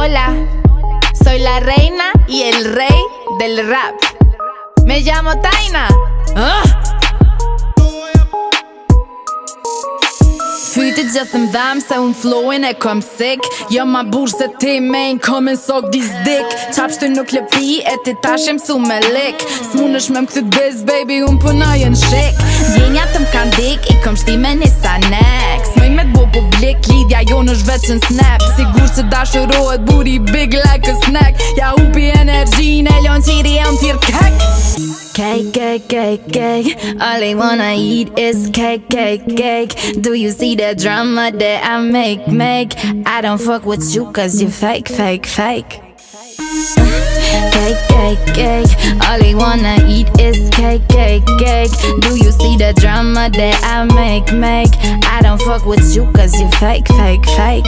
Hola, soy la reina y el rey del rap. Me llamo Taina. Fytit gjithëm dham se unë flowin e kom sick. Jo ma burë se ti main komen sok dis dik. Qapshtu nuk lëpi e ti tashem su me lik. S'munësh me m'kthit biz baby unë punoj në shik. Djenja të m'kan dik i kom shtime një sanek. S'moj me t'bo publik lidhja jo në shveq në snap. Sigur që dashurohet buri big like a snack. Ja hupi energjin e lon qiri e më thirë kek. Cake, cake, cake, cake. All I wanna eat is cake, cake, cake. Do you see the drama that I make? I don't fuck with you cause you fake, fake, fake. Cake, cake, cake. All I wanna eat is cake, cake, cake. Do you see the drama that I make? I don't fuck with you cause you fake, fake, fake.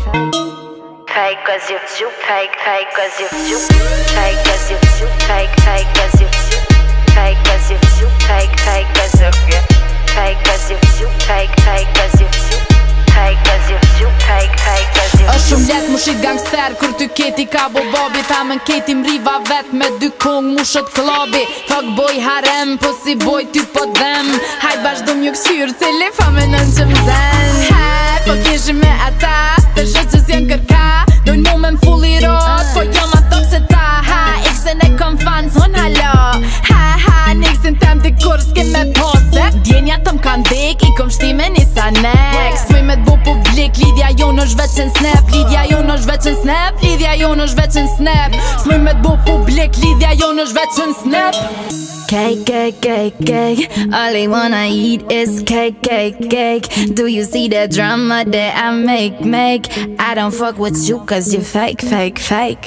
Fake cause you fake, fake cause you fake cause you fake, fake cause you fake cause you fake, fake cause you fake cause you fake, fake cause you fake cause you fake, fake cause you. Është shumë let mu shit gangster kur ty keti ka bo babi. Thamen keti mriva vet me dy kong mu shët klabi. Fuck boy harem po si boy ty po dhem. Hajt bashdo m'ju këshyrë cili famenën që m'zen. Hej po kishim me ata të shët që s'jen kërka. Dojnë mu me m'fulli rot po jo ma thok se ta. Ha iksen e kom fans hun halo. Niksin tem t'i kur s'ke me pose. Djenja të m'kan dik i kom shtime një sanek. S'moj me t'bo publik lidhja jo në shveq në snap. Lidhja jo në shveq në snap. Lidhja jo në shveq në snap. S'moj me t'bo publik lidhja jo në shveq në snap. Cake, cake, cake, cake. All I wanna eat is cake, cake, cake. Do you see the drama that I make? I don't fuck with you cause you fake, fake, fake.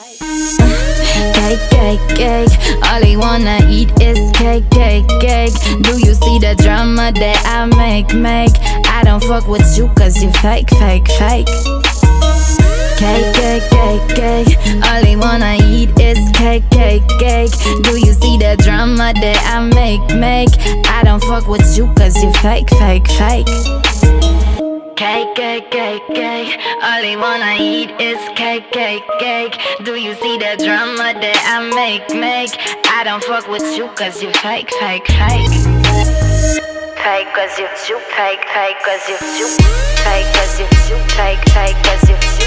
Cake, cake, cake. All I wanna eat is cake, cake, cake. Do you see the drama that I make? I don't fuck with you cause you fake, fake, fake. Cake, cake, cake, cake. All I wanna eat is cake, cake, cake. Do you see the drama that I make? I don't fuck with you cause you fake, fake, fake. Cake, cake, cake, cake. All I wanna eat is cake, cake, cake. Do you see the drama that I make? I don't fuck with you cause you fake, fake, fake. Fake cause you fake, fake cause you fake cause you fake, fake cause you